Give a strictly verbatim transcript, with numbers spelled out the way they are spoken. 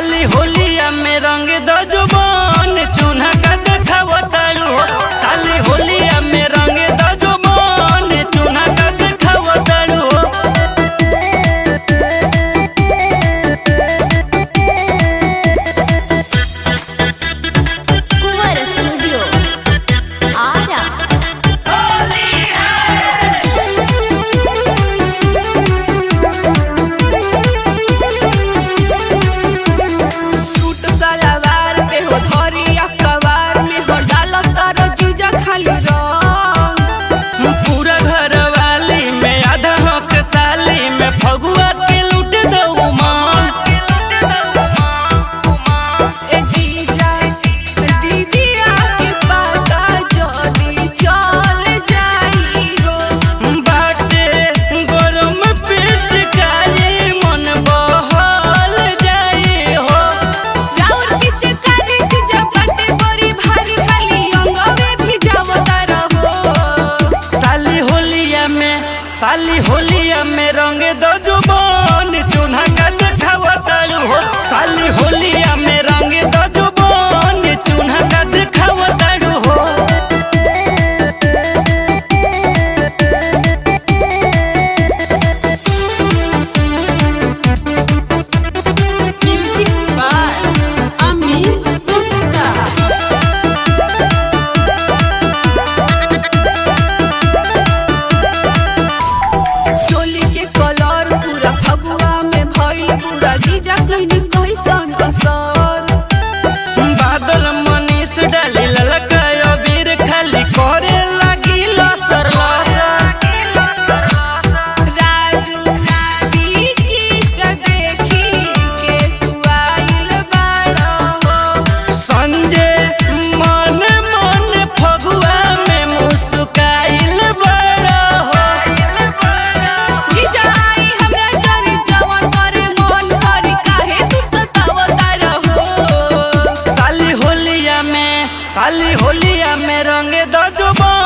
साली होलिया में रंग द जुबान चून्हा का देखाव तारू हो। साली होलिया में रंग द जुबान चून्हा का देखाव तारू हो। कुंवर स्टूडियो आरा। सूट सलवार पे हो धरिया कवार में हो डाल तारो जीजा खाली रंग। पूरा घर वाली में आधा हक साली में फगुआ के लूट दो मान। ए जीजा दीदी आके पाका जदी चल जाई हो। बाटे गरम पिचकारी मन बहल जाई हो। जाऊर पीछे कारी जीजा बाटे बड़ी भारी खाली अंगवे भी जावता रहो। साली होलिया में साली होलिया में रंग द जुबान चून्हा का देखाव तारू हो। साली होलिया में रंग द जुबान चून्हा का देखाव तारू हो। Music by Amit Gupta. चोली के कलर पूरा फगुआ में भइल पूरा जीजा कहनी कैसन असर। बादल मनीष डाली ललका अबीर खाली करे लगी लसर लसर। राजू विकी के देखी के तू आइल बाड़ा हो। संजय मन मन फगुआ में मुस्काइल बड़ा हो। जीजा आई हमरा जरी जवन करे मन करी काहे तू सतावता रहो। साली होलिया में साली होलिया में रंग द जुबान